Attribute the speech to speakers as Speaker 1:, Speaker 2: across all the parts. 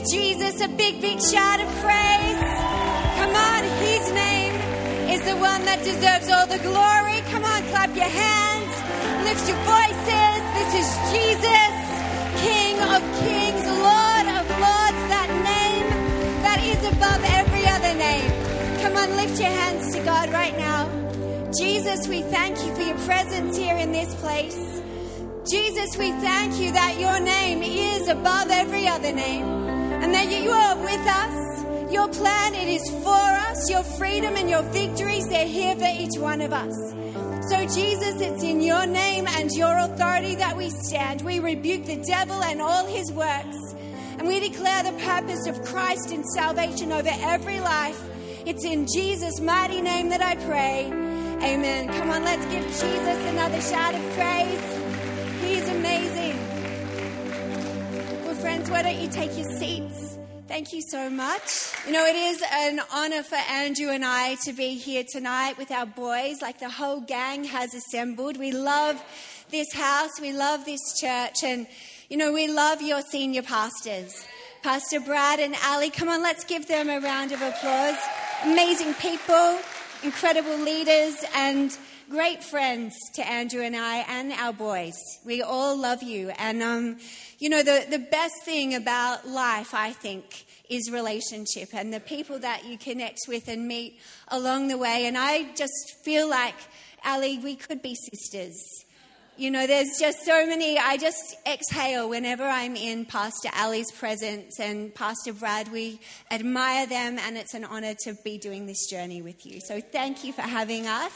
Speaker 1: Jesus a big, big shout of praise. Come on, his name is the one that deserves all the glory. Come on, clap your hands, lift your voices. This is Jesus, King of kings, Lord of lords, that name that is above every other name. Come on, lift your hands to God right now. Jesus, we thank you for your presence here in this place. Jesus, we thank you that your name is above every other name and that you are with us. Your plan, it is for us. Your freedom and your victories, they're here for each one of us. So Jesus, it's in your name and your authority that we stand. We rebuke the devil and all his works, and we declare the purpose of Christ in salvation over every life. It's in Jesus' mighty name that I pray. Amen. Come on, let's give Jesus another shout of praise. He's amazing. Well, friends, why don't you take your seats? Thank you so much. You know, it is an honor for Andrew and I to be here tonight with our boys. Like the whole gang has assembled. We love this house. We love this church. And, you know, we love your senior pastors, Pastor Brad and Ali. Come on, let's give them a round of applause. Amazing people, incredible leaders, and great friends to Andrew and I and our boys. We all love you. And, you know, the best thing about life, I think, is relationship and the people that you connect with and meet along the way. And I just feel like, Ali, we could be sisters. You know, there's just so many. I just exhale whenever I'm in Pastor Ali's presence and Pastor Brad. We admire them, and it's an honor to be doing this journey with you. So thank you for having us.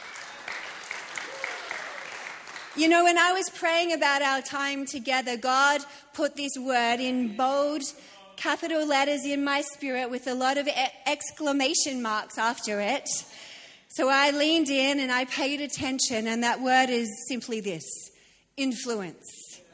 Speaker 1: You know, when I was praying about our time together, God put this word in bold capital letters in my spirit with a lot of exclamation marks after it. So I leaned in and I paid attention, and that word is simply this: influence.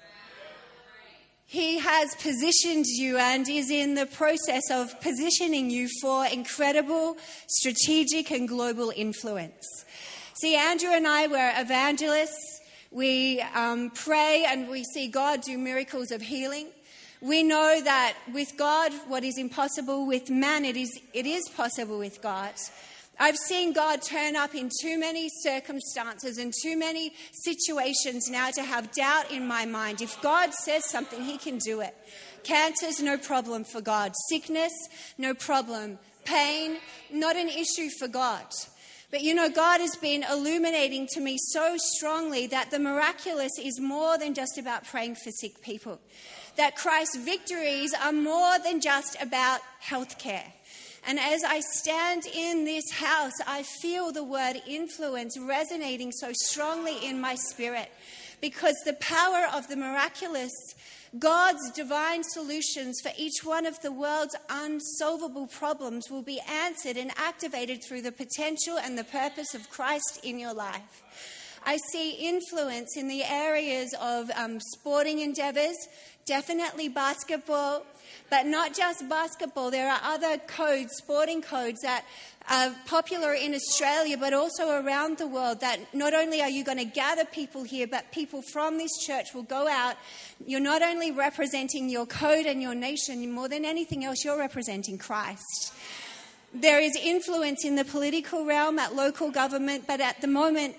Speaker 1: He has positioned you and is in the process of positioning you for incredible strategic and global influence. See, Andrew and I were evangelists. We pray and we see God do miracles of healing. We know that with God, what is impossible with man, it is possible with God. I've seen God turn up in too many circumstances and too many situations now to have doubt in my mind. If God says something, he can do it. Cancer's no problem for God. Sickness, no problem. Pain, not an issue for God. But you know, God has been illuminating to me so strongly that the miraculous is more than just about praying for sick people. That Christ's victories are more than just about healthcare. And as I stand in this house, I feel the word influence resonating so strongly in my spirit, because the power of the miraculous, God's divine solutions for each one of the world's unsolvable problems will be answered and activated through the potential and the purpose of Christ in your life. I see influence in the areas of sporting endeavors, definitely basketball, but not just basketball. There are other codes, sporting codes that are popular in Australia, but also around the world, that not only are you going to gather people here, but people from this church will go out. You're not only representing your code and your nation, more than anything else, you're representing Christ. There is influence in the political realm, at local government, but at the moment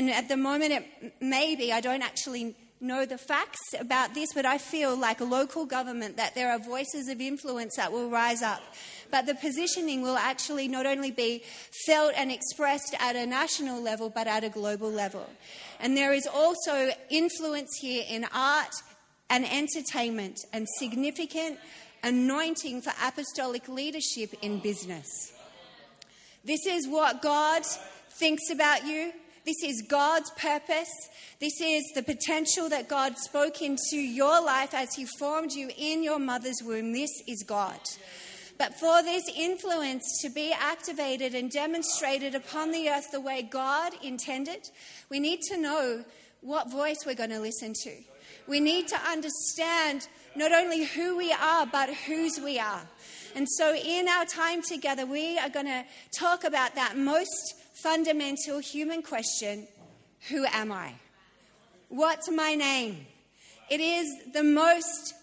Speaker 1: it may be, I don't actually know the facts about this, but I feel like a local government that there are voices of influence that will rise up. But the positioning will actually not only be felt and expressed at a national level, but at a global level. And there is also influence here in art and entertainment and significant anointing for apostolic leadership in business. This is what God thinks about you. This is God's purpose. This is the potential that God spoke into your life as he formed you in your mother's womb. This is God. But for this influence to be activated and demonstrated upon the earth the way God intended, we need to know what voice we're going to listen to. We need to understand not only who we are, but whose we are. And so in our time together, we are going to talk about that most fundamental human question: who am I? What's my name? It is the most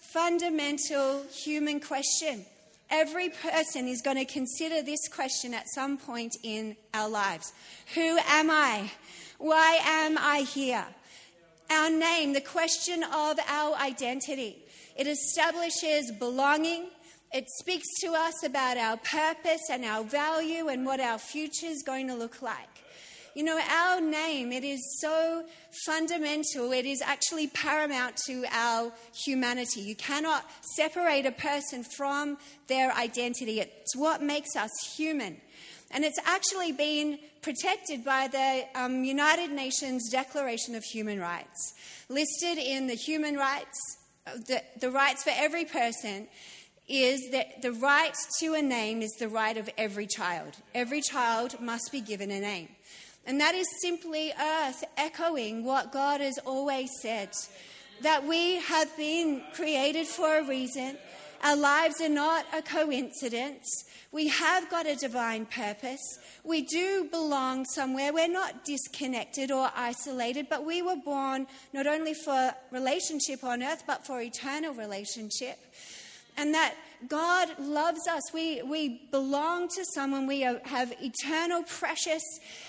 Speaker 1: fundamental human question. Every person is going to consider this question at some point in our lives. Who am I? Why am I here? Our name, the question of our identity. It establishes belonging. It speaks to us about our purpose and our value and what our future is going to look like. You know, our name, it is so fundamental. It is actually paramount to our humanity. You cannot separate a person from their identity. It's what makes us human. And it's actually been protected by the United Nations Declaration of Human Rights. Listed in the human rights, the rights for every person is that the right to a name is the right of every child. Every child must be given a name. And that is simply earth echoing what God has always said, that we have been created for a reason. Our lives are not a coincidence. We have got a divine purpose. We do belong somewhere. We're not disconnected or isolated, but we were born not only for relationship on earth, but for eternal relationship. And that God loves us. We belong to someone. We have eternal, precious,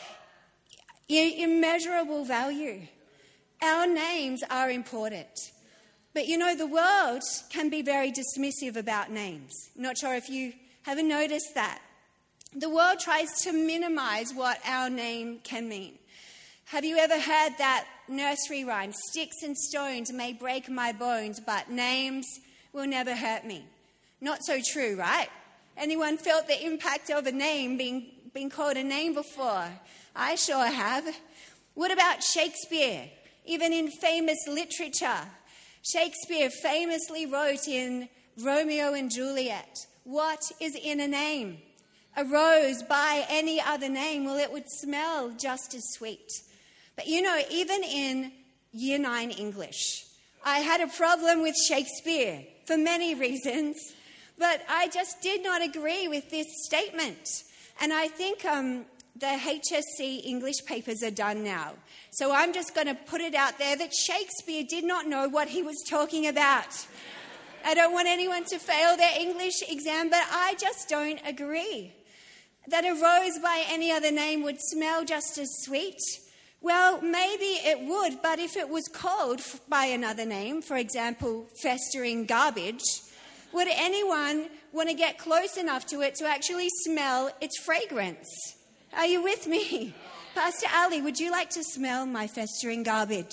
Speaker 1: immeasurable value. Our names are important. But you know, the world can be very dismissive about names. Not sure if you haven't noticed that. The world tries to minimize what our name can mean. Have you ever heard that nursery rhyme? Sticks and stones may break my bones, but names will never hurt me. Not so true, right? Anyone felt the impact of a name being called a name before? I sure have. What about Shakespeare? Even in famous literature, Shakespeare famously wrote in Romeo and Juliet, what is in a name? A rose by any other name, well, it would smell just as sweet. But you know, even in Year 9 English, I had a problem with Shakespeare for many reasons, but I just did not agree with this statement. And I think the HSC English papers are done now. So I'm just going to put it out there that Shakespeare did not know what he was talking about. I don't want anyone to fail their English exam, but I just don't agree. That a rose by any other name would smell just as sweet. Well, maybe it would, but if it was called by another name, for example, festering garbage, would anyone want to get close enough to it to actually smell its fragrance? Are you with me? Pastor Ali, would you like to smell my festering garbage?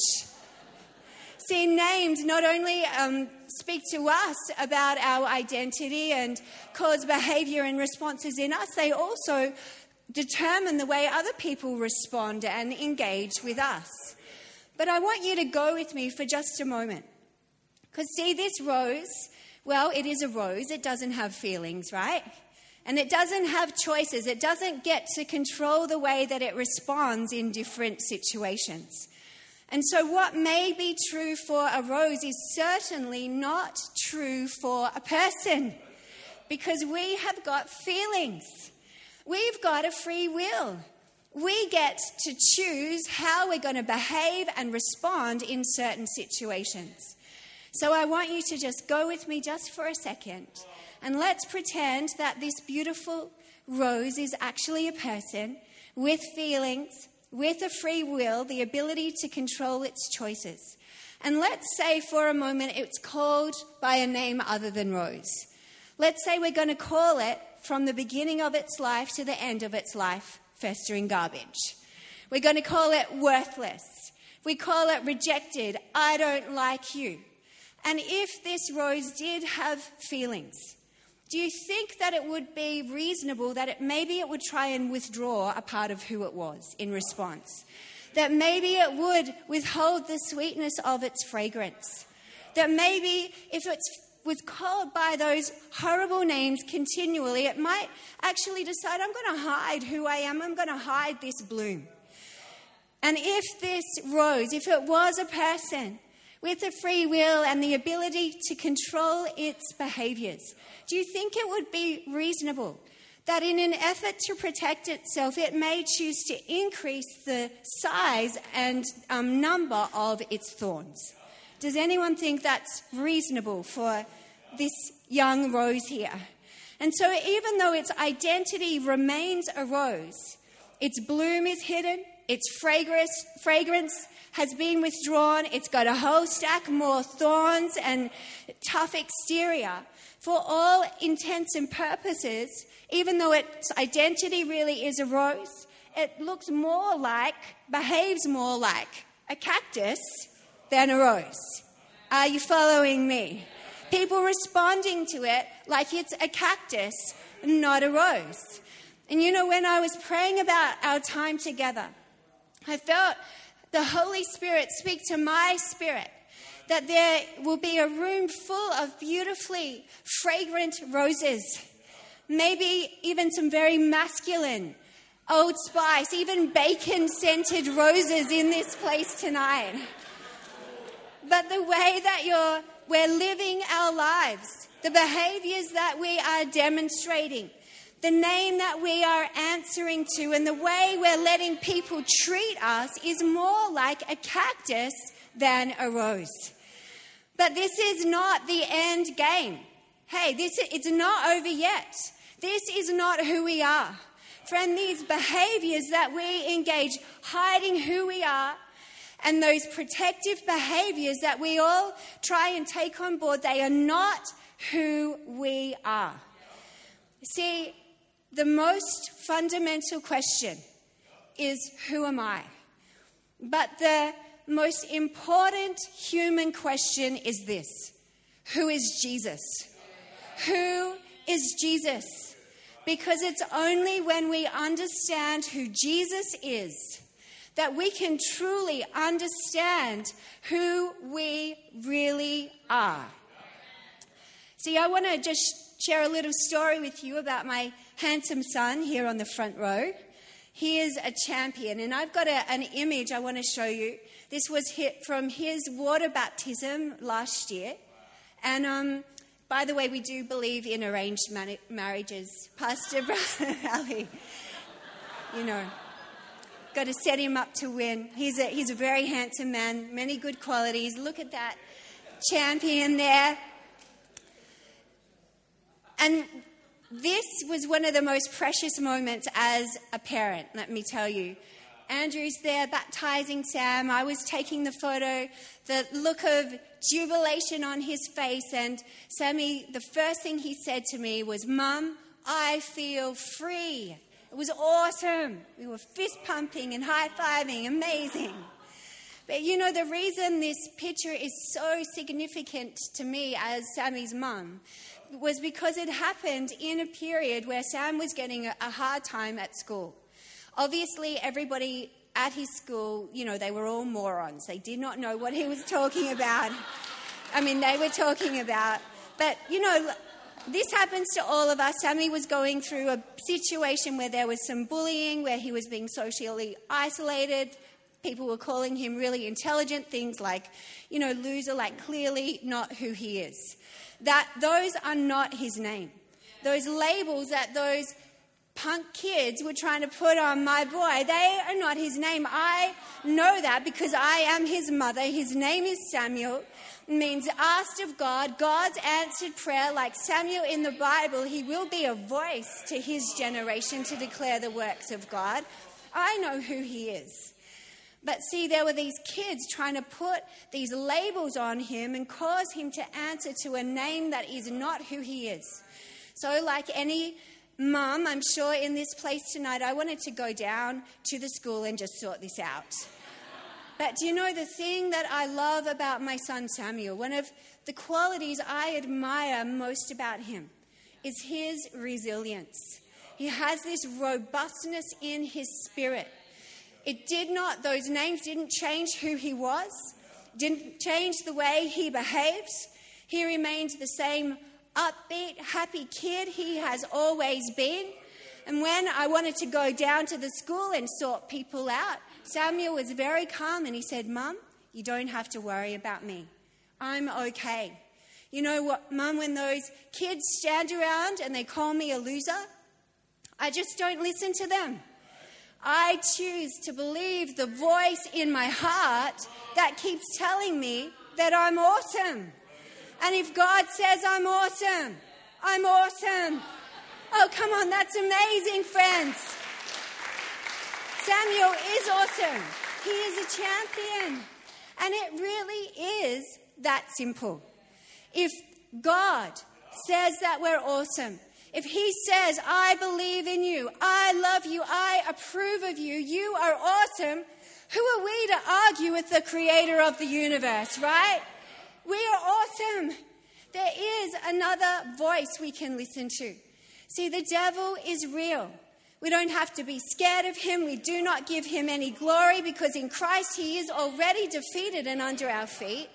Speaker 1: See, names not only speak to us about our identity and cause behavior and responses in us, they also determine the way other people respond and engage with us. But I want you to go with me for just a moment. Because see, this rose, well, it is a rose. It doesn't have feelings, right? And it doesn't have choices. It doesn't get to control the way that it responds in different situations. And so what may be true for a rose is certainly not true for a person, because we have got feelings. We've got a free will. We get to choose how we're going to behave and respond in certain situations. So I want you to just go with me just for a second, and let's pretend that this beautiful rose is actually a person with feelings, with a free will, the ability to control its choices. And let's say for a moment it's called by a name other than Rose. Let's say we're going to call it, from the beginning of its life to the end of its life, festering garbage. We're going to call it worthless. We call it rejected. I don't like you. And if this rose did have feelings, do you think that it would be reasonable that maybe it would try and withdraw a part of who it was in response? That maybe it would withhold the sweetness of its fragrance? That maybe if it was called by those horrible names continually, it might actually decide, I'm going to hide who I am. I'm going to hide this bloom. And if this rose, if it was a person with a free will and the ability to control its behaviors, do you think it would be reasonable that in an effort to protect itself, it may choose to increase the size and number of its thorns? Does anyone think that's reasonable for this young rose here? And so even though its identity remains a rose, its bloom is hidden, its fragrance has been withdrawn, it's got a whole stack more thorns and tough exterior. For all intents and purposes, even though its identity really is a rose, it looks more like, behaves more like a cactus than a rose. Are you following me? People responding to it like it's a cactus, not a rose. And you know, when I was praying about our time together, I felt the Holy Spirit speak to my spirit that there will be a room full of beautifully fragrant roses, maybe even some very masculine, Old Spice, even bacon-scented roses in this place tonight. But the way that we're living our lives, the behaviors that we are demonstrating, the name that we are answering to, and the way we're letting people treat us is more like a cactus than a rose. But this is not the end game. Hey, it's not over yet. This is not who we are. Friend, these behaviors that we engage, hiding who we are, and those protective behaviors that we all try and take on board, they are not who we are. See, the most fundamental question is, who am I? But the most important human question is this: who is Jesus? Who is Jesus? Because it's only when we understand who Jesus is that we can truly understand who we really are. See, I want to just share a little story with you about my handsome son here on the front row. He is a champion, and I've got an image I want to show you. This was from his water baptism last year. And by the way, we do believe in arranged marriages. Pastor Brother Ali, you know, got to set him up to win. He's a very handsome man, many good qualities. Look at that champion there. And this was one of the most precious moments as a parent, let me tell you. Andrew's there baptizing Sam. I was taking the photo, the look of jubilation on his face. And Sammy, the first thing he said to me was, "Mum, I feel free." It was awesome. We were fist pumping and high-fiving. Amazing. But you know, the reason this picture is so significant to me as Sammy's mum was because it happened in a period where Sam was getting a hard time at school. Obviously, everybody at his school, you know, they were all morons. They did not know what he was talking about. I mean, they were talking about. But, you know, this happens to all of us. Sammy was going through a situation where there was some bullying, where he was being socially isolated. People were calling him really intelligent, things like, you know, loser, like clearly not who he is. Those are not his name. Those labels that those punk kids were trying to put on my boy, they are not his name. I know that because I am his mother. His name is Samuel. It means asked of God. God's answered prayer. Like Samuel in the Bible, he will be a voice to his generation to declare the works of God. I know who he is. But see, there were these kids trying to put these labels on him and cause him to answer to a name that is not who he is. So like any mum, I'm sure in this place tonight, I wanted to go down to the school and just sort this out. But do you know the thing that I love about my son Samuel, one of the qualities I admire most about him, is his resilience. He has this robustness in his spirit. Those names didn't change who he was, didn't change the way he behaves. He remained the same upbeat, happy kid he has always been. And when I wanted to go down to the school and sort people out, Samuel was very calm and he said, "Mum, you don't have to worry about me. I'm okay. You know what, Mum, when those kids stand around and they call me a loser, I just don't listen to them. I choose to believe the voice in my heart that keeps telling me that I'm awesome. And if God says I'm awesome, I'm awesome. Oh, come on, that's amazing, friends. Samuel is awesome. He is a champion. And it really is that simple. If God says that we're awesome, if he says, I believe in you, I love you, I approve of you, you are awesome, who are we to argue with the creator of the universe, right? We are awesome. There is another voice we can listen to. See, the devil is real. We don't have to be scared of him. We do not give him any glory because in Christ he is already defeated and under our feet.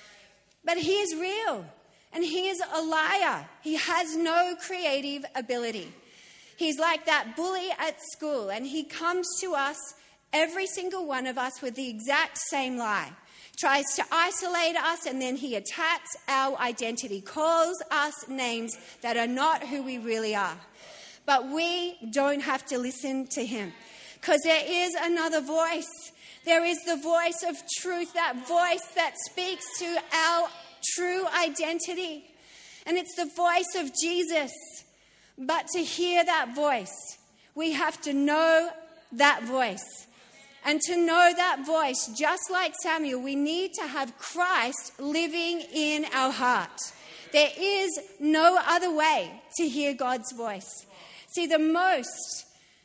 Speaker 1: But he is real. And he is a liar. He has no creative ability. He's like that bully at school, and he comes to us, every single one of us, with the exact same lie. Tries to isolate us, and then he attacks our identity, calls us names that are not who we really are. But we don't have to listen to him, because there is another voice. There is the voice of truth, that voice that speaks to our true identity. And it's the voice of Jesus. But to hear that voice, we have to know that voice. And to know that voice, just like Samuel, we need to have Christ living in our heart. There is no other way to hear God's voice. See, the most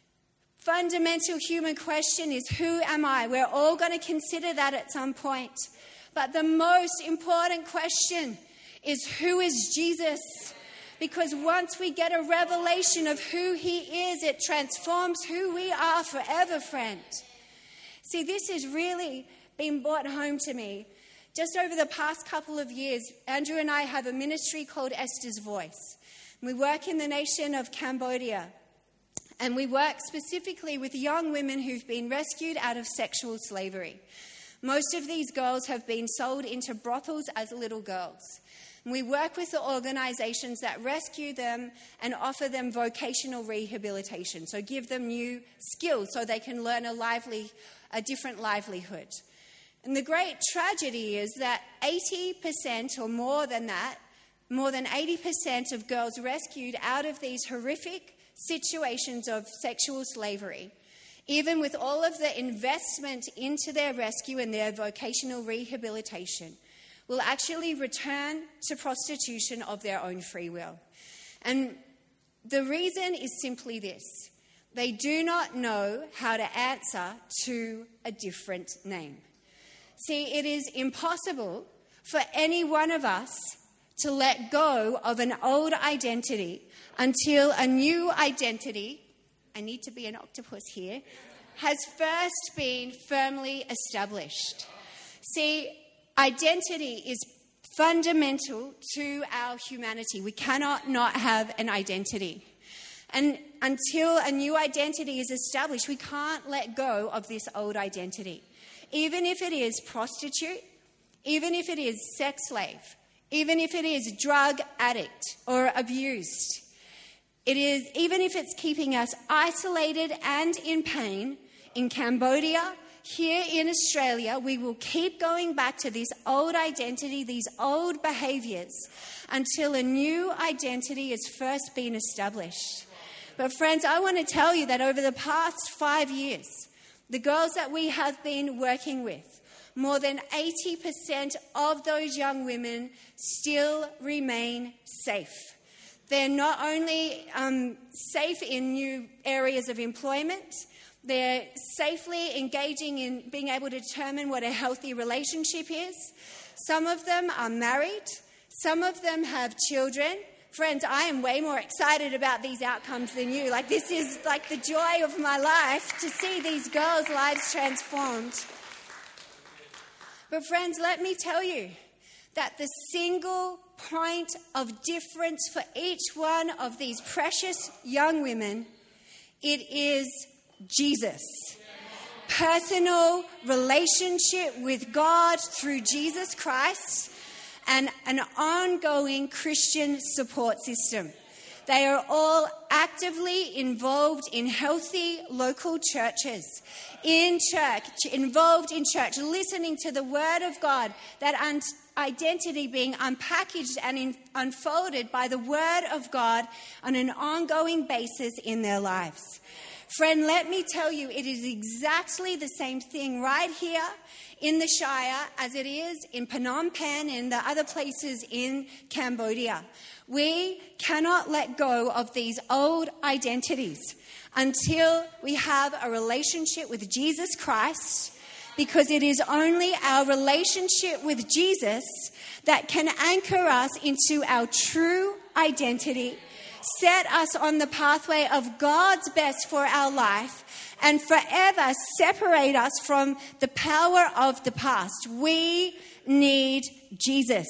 Speaker 1: fundamental human question is, who am I? We're all going to consider that at some point. But the most important question is, who is Jesus? Because once we get a revelation of who he is, it transforms who we are forever, friend. See, this has really been brought home to me. Just over the past couple of years, Andrew and I have a ministry called Esther's Voice. We work in the nation of Cambodia. And we work specifically with young women who've been rescued out of sexual slavery. Most of these girls have been sold into brothels as little girls. And we work with the organizations that rescue them and offer them vocational rehabilitation. So give them new skills so they can learn a different livelihood. And the great tragedy is that 80% or more than that, more than 80% of girls rescued out of these horrific situations of sexual slavery, even with all of the investment into their rescue and their vocational rehabilitation, will actually return to prostitution of their own free will. And the reason is simply this: they do not know how to answer to a different name. See, it is impossible for any one of us to let go of an old identity until a new identity, I need to be an octopus here, has first been firmly established. See, identity is fundamental to our humanity. We cannot not have an identity. And until a new identity is established, we can't let go of this old identity. Even if it is prostitute, even if it is sex slave, even if it is drug addict or abused, it is, even if it's keeping us isolated and in pain, in Cambodia, here in Australia, we will keep going back to this old identity, these old behaviours, until a new identity has first been established. But friends, I want to tell you that over the past 5 years, the girls that we have been working with, more than 80% of those young women still remain safe. They're not only safe in new areas of employment, they're safely engaging in being able to determine what a healthy relationship is. Some of them are married. Some of them have children. Friends, I am way more excited about these outcomes than you. Like, this is like the joy of my life to see these girls' lives transformed. But friends, let me tell you that the single point of difference for each one of these precious young women, it is Jesus. Personal relationship with God through Jesus Christ and an ongoing Christian support system. They are all actively involved in healthy local churches, in church, involved in church, listening to the Word of God that identity being unpackaged and unfolded by the Word of God on an ongoing basis in their lives. Friend, let me tell you, it is exactly the same thing right here in the Shire as it is in Phnom Penh and the other places in Cambodia. We cannot let go of these old identities until we have a relationship with Jesus Christ, because it is only our relationship with Jesus that can anchor us into our true identity, set us on the pathway of God's best for our life, and forever separate us from the power of the past. We need Jesus.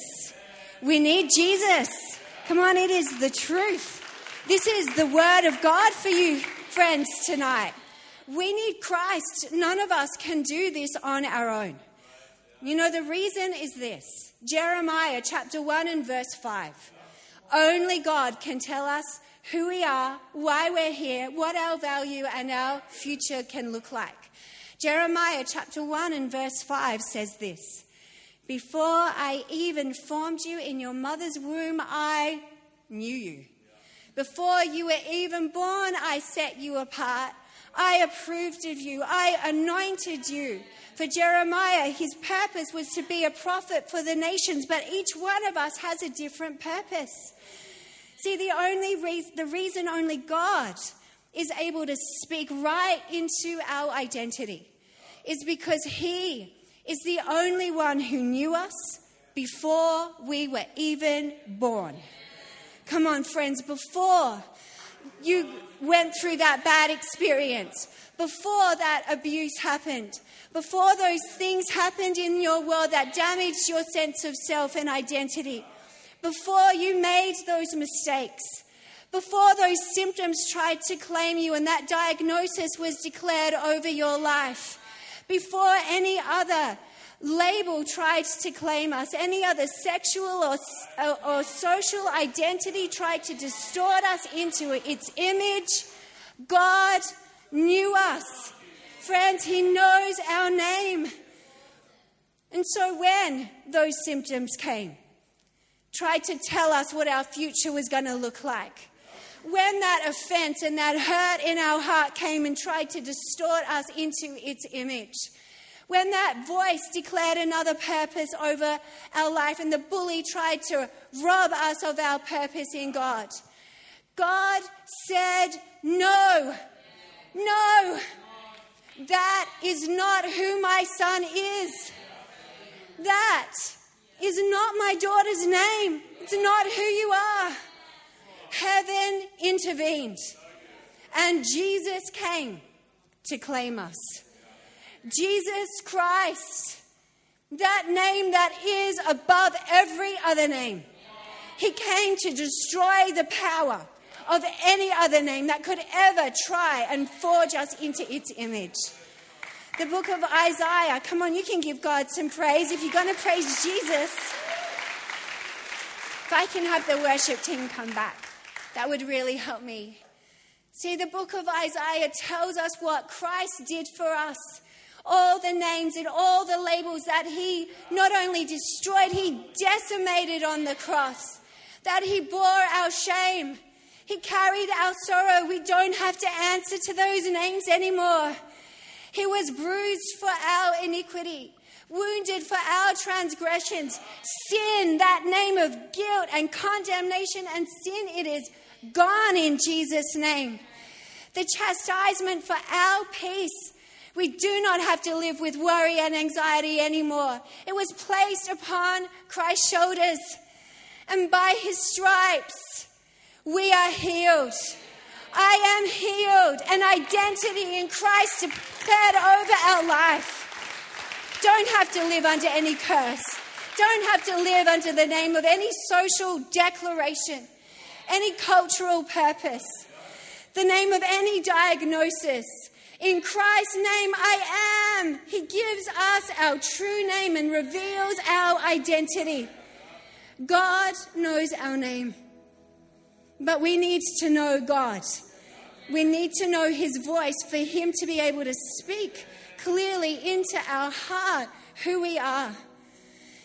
Speaker 1: We need Jesus. Come on, it is the truth. This is the word of God for you, friends, tonight. We need Christ. None of us can do this on our own. You know, the reason is this. Jeremiah chapter 1 and verse 5. Only God can tell us who we are, why we're here, what our value and our future can look like. Jeremiah chapter 1 and verse 5 says this. Before I even formed you in your mother's womb, I knew you. Before you were even born, I set you apart. I approved of you. I anointed you. For Jeremiah, his purpose was to be a prophet for the nations, but each one of us has a different purpose. See, the reason only God is able to speak right into our identity is because he is the only one who knew us before we were even born. Come on, friends, before you went through that bad experience, before that abuse happened, before those things happened in your world that damaged your sense of self and identity, before you made those mistakes, before those symptoms tried to claim you and that diagnosis was declared over your life, before any other label tried to claim us, any other sexual or social identity tried to distort us into its image, God knew us. Friends, he knows our name. And so when those symptoms came, tried to tell us what our future was going to look like, when that offense and that hurt in our heart came and tried to distort us into its image, when that voice declared another purpose over our life and the bully tried to rob us of our purpose in God, God said, no, that is not who my son is. That is not my daughter's name. It's not who you are. Heaven intervened, and Jesus came to claim us. Jesus Christ, that name that is above every other name. He came to destroy the power of any other name that could ever try and forge us into its image. The book of Isaiah, come on, you can give God some praise if you're going to praise Jesus. If I can have the worship team come back, that would really help me. See, the book of Isaiah tells us what Christ did for us. All the names and all the labels that he not only destroyed, he decimated on the cross. That he bore our shame. He carried our sorrow. We don't have to answer to those names anymore. He was bruised for our iniquity, wounded for our transgressions. Sin, that name of guilt and condemnation and sin, it is gone in Jesus' name. The chastisement for our peace. We do not have to live with worry and anxiety anymore. It was placed upon Christ's shoulders. And by his stripes, we are healed. I am healed. An identity in Christ declared over our life. Don't have to live under any curse. Don't have to live under the name of any social declaration, any cultural purpose, the name of any diagnosis. In Christ's name, I am. He gives us our true name and reveals our identity. God knows our name. But we need to know God. We need to know his voice for him to be able to speak clearly into our heart who we are.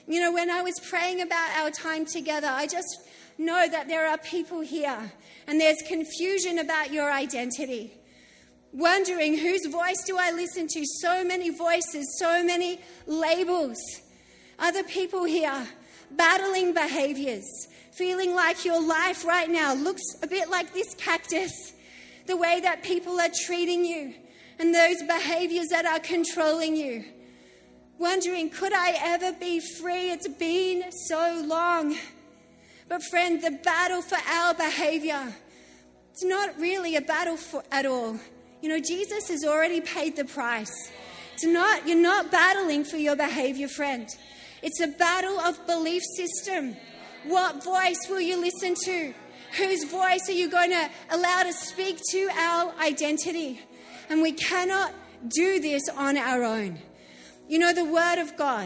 Speaker 1: You know, when I was praying about our time together, I just know that there are people here and there's confusion about your identity. Wondering, whose voice do I listen to? So many voices, so many labels. Other people here battling behaviors, feeling like your life right now looks a bit like this cactus. The way that people are treating you and those behaviors that are controlling you. Wondering, could I ever be free? It's been so long. But friend, the battle for our behavior, it's not really a battle at all. You know, Jesus has already paid the price. You're not battling for your behavior, friend. It's a battle of belief system. What voice will you listen to? Whose voice are you going to allow to speak to our identity? And we cannot do this on our own. You know, the Word of God,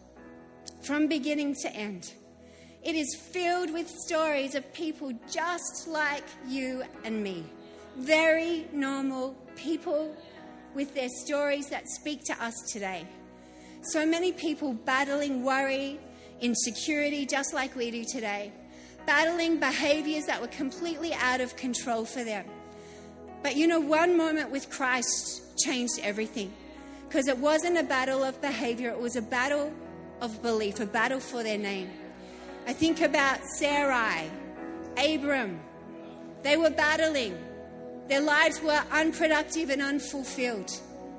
Speaker 1: from beginning to end, it is filled with stories of people just like you and me. Very normal people with their stories that speak to us today. So many people battling worry, insecurity, just like we do today. Battling behaviors that were completely out of control for them. But you know, one moment with Christ changed everything. Because it wasn't a battle of behavior, it was a battle of belief, a battle for their name. I think about Sarai, Abram. They were battling. Their lives were unproductive and unfulfilled.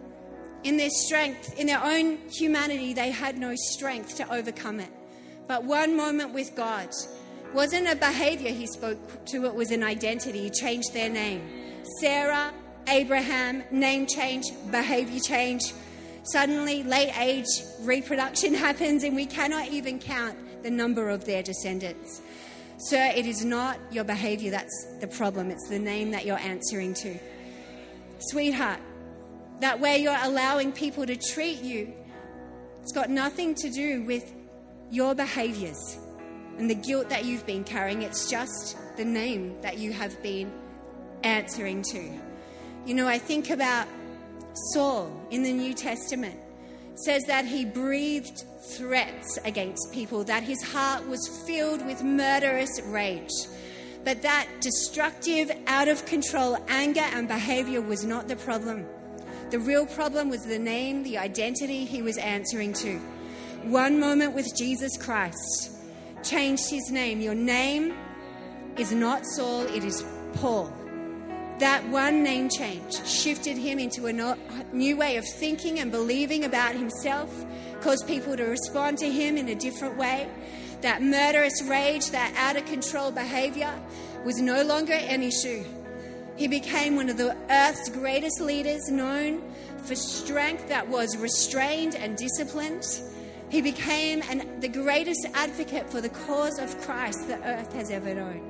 Speaker 1: In their strength, in their own humanity, they had no strength to overcome it. But one moment with God wasn't a behavior he spoke to, it was an identity. He changed their name. Sarah, Abraham, name change, behavior change. Suddenly, late age reproduction happens and we cannot even count the number of their descendants. Sir, it is not your behavior that's the problem. It's the name that you're answering to. Sweetheart, that way you're allowing people to treat you, it's got nothing to do with your behaviors and the guilt that you've been carrying. It's just the name that you have been answering to. You know, I think about Saul in the New Testament. It says that he breathed threats against people, that his heart was filled with murderous rage. But that destructive, out of control anger and behavior was not the problem. The real problem was the name, the identity he was answering to. One moment with Jesus Christ changed his name. Your name is not Saul, it is Paul. That one name change shifted him into a new way of thinking and believing about himself, caused people to respond to him in a different way. That murderous rage, that out of control behavior was no longer an issue. He became one of the earth's greatest leaders, known for strength that was restrained and disciplined. He became the greatest advocate for the cause of Christ the earth has ever known.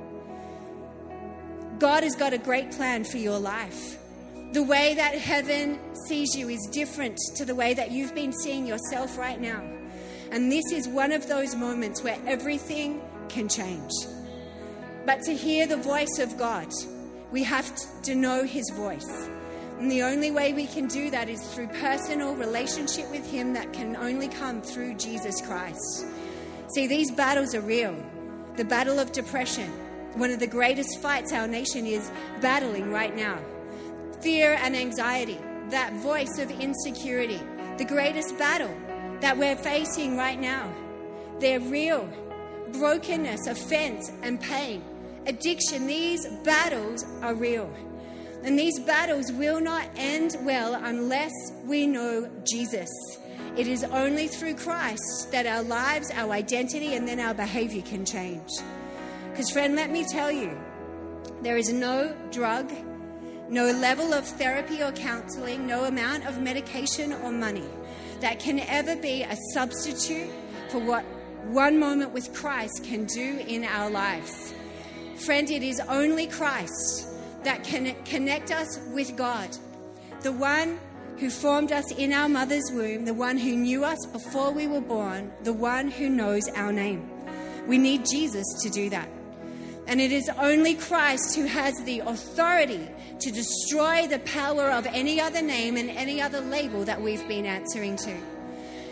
Speaker 1: God has got a great plan for your life. The way that heaven sees you is different to the way that you've been seeing yourself right now. And this is one of those moments where everything can change. But to hear the voice of God, we have to know his voice. And the only way we can do that is through personal relationship with him that can only come through Jesus Christ. See, these battles are real. The battle of depression, one of the greatest fights our nation is battling right now. Fear and anxiety, that voice of insecurity, the greatest battle that we're facing right now. They're real. Brokenness, offense, and pain, addiction, these battles are real. And these battles will not end well unless we know Jesus. It is only through Christ that our lives, our identity, and then our behavior can change. Because friend, let me tell you, there is no drug, no level of therapy or counseling, no amount of medication or money that can ever be a substitute for what one moment with Christ can do in our lives. Friend, it is only Christ that can connect us with God, the one who formed us in our mother's womb, the one who knew us before we were born, the one who knows our name. We need Jesus to do that. And it is only Christ who has the authority to destroy the power of any other name and any other label that we've been answering to.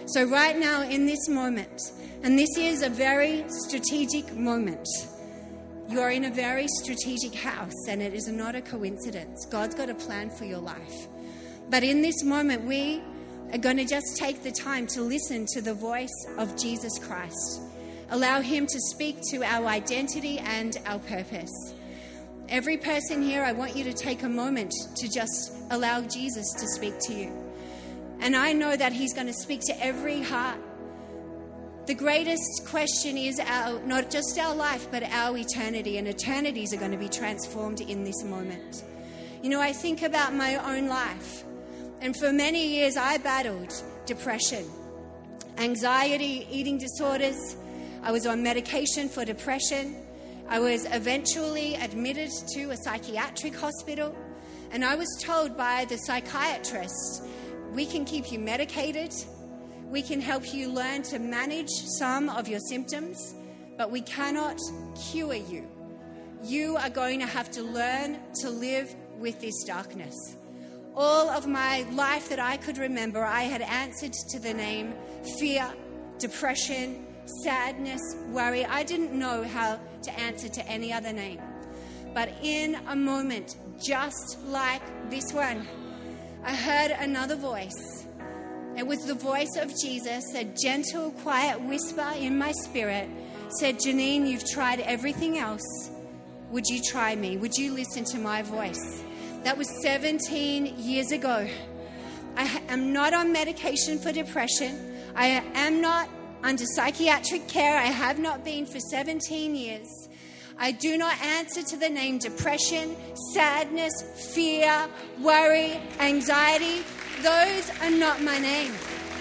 Speaker 1: So right now in this moment, and this is a very strategic moment, you are in a very strategic house, and it is not a coincidence. God's got a plan for your life. But in this moment, we are going to just take the time to listen to the voice of Jesus Christ. Allow him to speak to our identity and our purpose. Every person here, I want you to take a moment to just allow Jesus to speak to you. And I know that he's going to speak to every heart. The greatest question is not just our life, but our eternity. And eternities are going to be transformed in this moment. You know, I think about my own life. And for many years, I battled depression, anxiety, eating disorders. I was on medication for depression. I was eventually admitted to a psychiatric hospital. And I was told by the psychiatrist, we can keep you medicated. We can help you learn to manage some of your symptoms, but we cannot cure you. You are going to have to learn to live with this darkness. All of my life that I could remember, I had answered to the name fear, depression, sadness, worry. I didn't know how to answer to any other name. But in a moment, just like this one, I heard another voice. It was the voice of Jesus, a gentle, quiet whisper in my spirit, said, Janine, you've tried everything else. Would you try me? Would you listen to my voice? That was 17 years ago. I am not on medication for depression. I am not under psychiatric care. I have not been for 17 years. I do not answer to the name depression, sadness, fear, worry, anxiety. Those are not my name.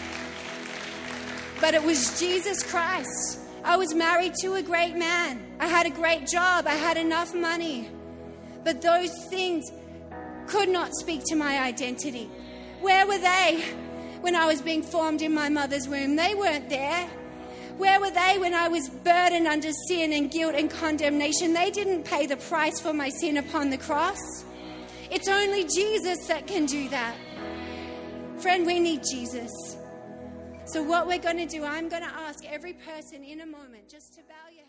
Speaker 1: But it was Jesus Christ. I was married to a great man. I had a great job. I had enough money. But those things could not speak to my identity. Where were they when I was being formed in my mother's womb? They weren't there. Where were they when I was burdened under sin and guilt and condemnation? They didn't pay the price for my sin upon the cross. It's only Jesus that can do that. Friend, we need Jesus. So what we're going to do, I'm going to ask every person in a moment just to bow your head.